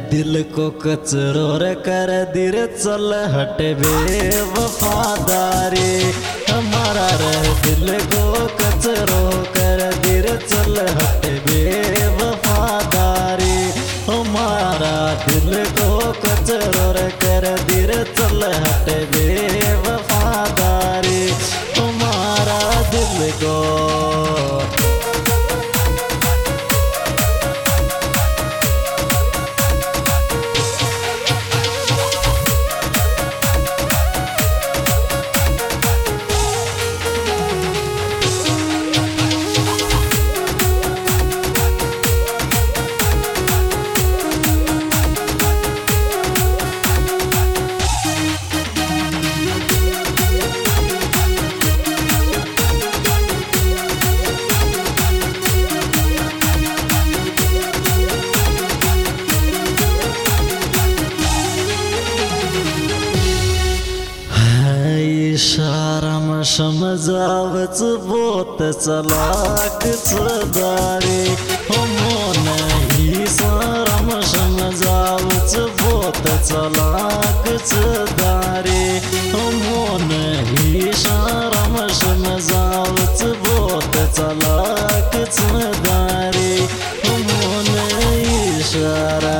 दिल को कचरो रे कर दिर चल हट बेवफादारी हमारा रे दिल को कचरो कर दिर चल हट बेवफादारी हमारा दिल को कचरो रे कर दिर चल हट बेवफादारी हमारा दिल को इशाराम समजावच बोत चलाकच दारे मन ही साराम समजावच बोत चलाकच दारे मन ही साराम समजावच बोत चलाकच दारे मन इशारा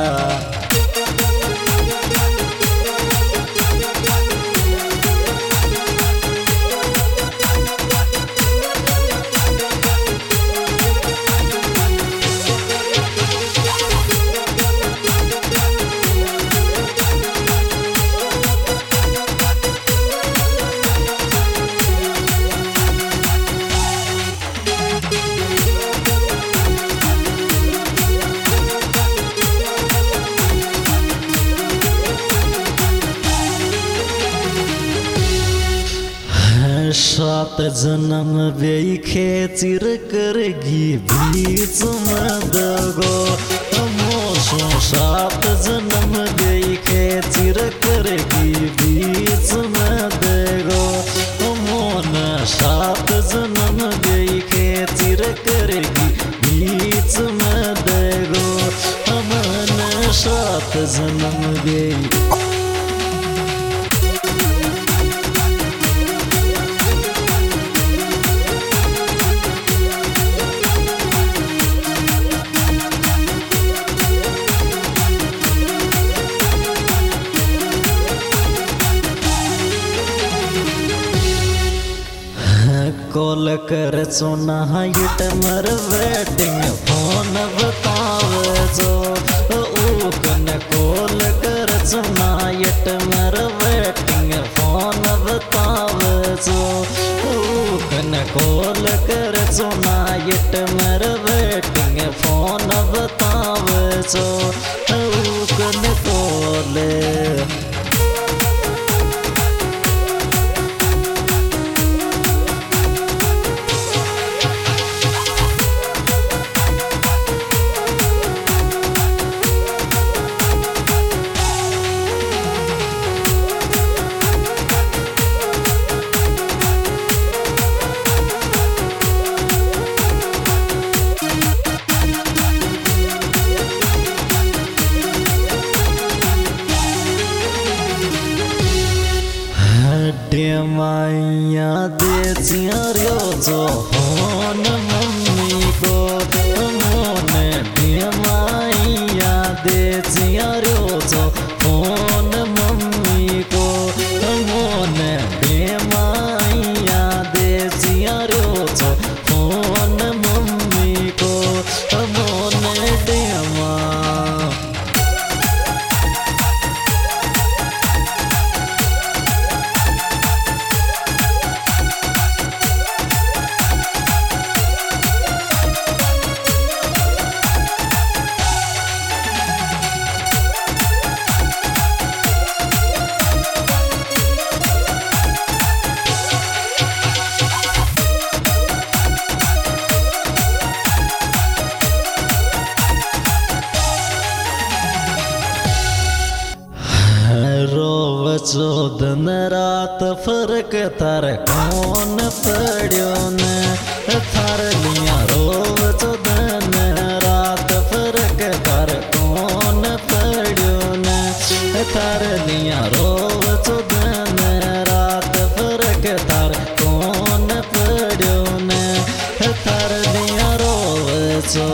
सात जन्म वेखे चिर करगी बीच मदगो मोसो सात जन्म वेखे चिर करगी बीच मदगो मोन सात जन्म वेखे चिर करगी बीच मदगो मन सात जन्म वे कॉल कर सोना हिट मर वेटिंग फोन बतावे जो ऊकन कॉल कर सोना हिट मर वेटिंग फोन बतावे जो ऊकन कॉल कर सोना हिट मर वेटिंग फोन बतावे जो ऊकन कॉल माया दे चियारियो जो होन मम्मी को मोन माया दे चियारियो जो होन मम्मी को मोन माया दे चियारियो जो होन मम्मी को मोन डेमा चौदन रात फर्क थार कौन पड़ो न थार लिया रोव चौदन रात फर्क थार कौन पड़ो थार लिया रोव चो दिन रात फर्क थार कौन पड़ो ने थार लिया रोव चो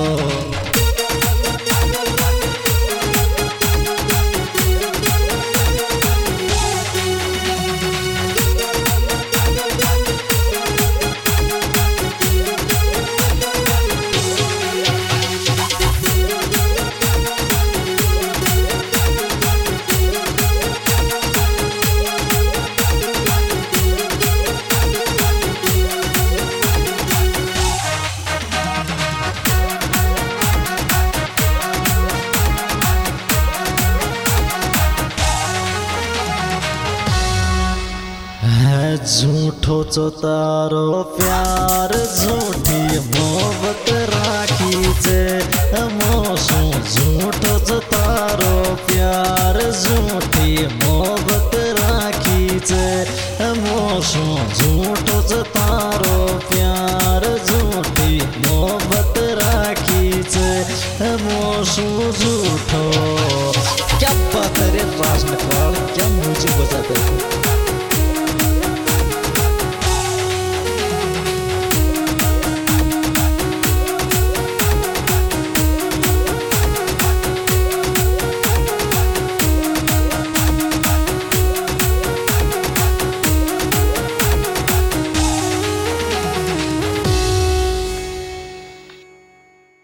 झूठो चो तारो प्यार झूठी मोहब्बत राखी छे मोसू झूठो चो तारो प्यार झूठी मोहब्बत राखी छे मोसू झूठो चो तारो प्यार झूठी मोहब्बत राखी छे मोसू झूठो। क्या बात है रे राज नकवाल, क्या म्यूजिक बजाते हो।